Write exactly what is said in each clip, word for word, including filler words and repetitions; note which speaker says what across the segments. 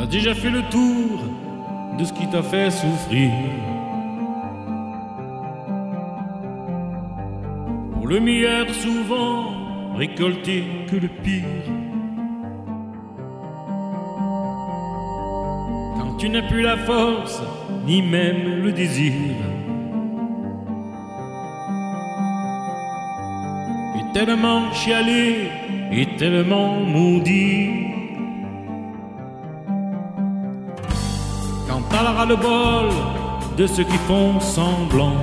Speaker 1: T'as déjà fait le tour de ce qui t'a fait souffrir. Pour le meilleur souvent récolter que le pire. Quand tu n'as plus la force, ni même le désir. Et tellement chialé, et tellement maudit. Quand t'as le ras-le-bol de ceux qui font semblant,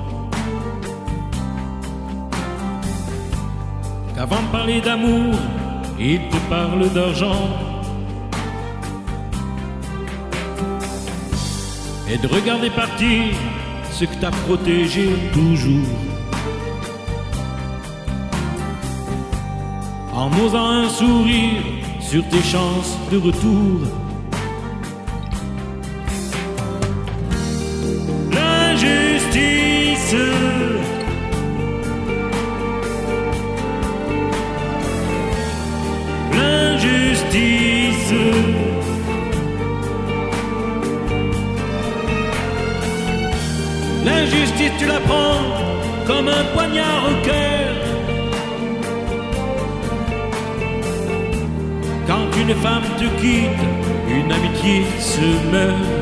Speaker 1: qu'avant de parler d'amour, ils te parlent d'argent, et de regarder partir ce que t'as protégé toujours, en osant un sourire sur tes chances de retour. L'injustice, l'injustice, l'injustice tu la prends comme un poignard au cœur. Quand une femme te quitte, une amitié se meurt.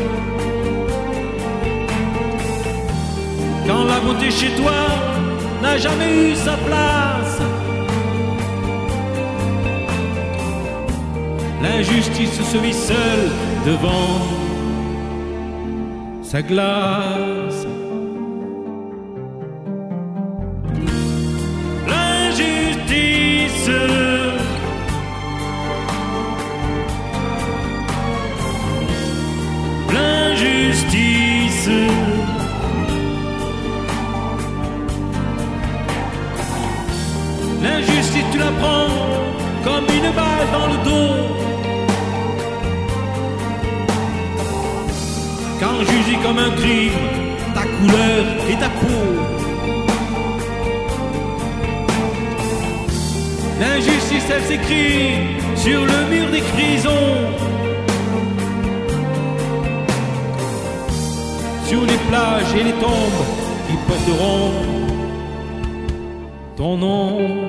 Speaker 1: Quand la beauté chez toi n'a jamais eu sa place, l'injustice se vit seule devant sa glace. L'injustice, l'injustice, l'injustice tu la prends comme une balle dans le dos. Quand jugé comme un crime, ta couleur et ta peau. L'injustice elle s'écrit sur le mur des prisons, sur les plages et les tombes qui porteront ton nom.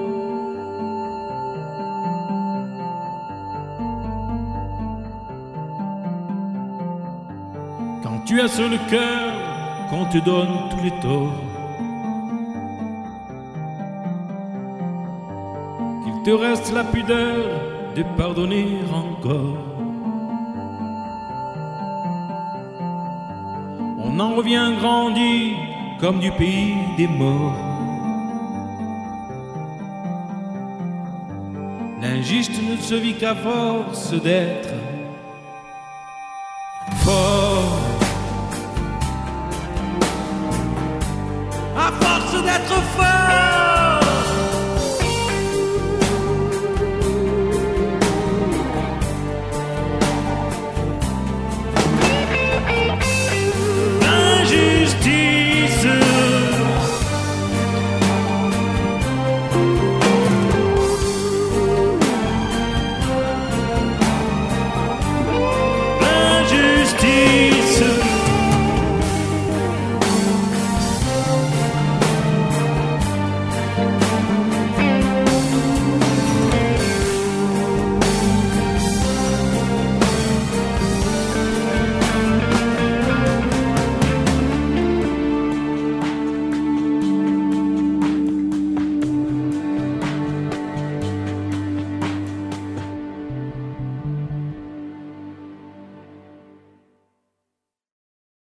Speaker 1: Quand tu as sur le cœur qu'on te donne tous les torts, qu'il te reste la pudeur de pardonner encore, on en revient grandi comme du pays des morts. L'injuste ne se vit qu'à force d'être fort, à force d'être fort.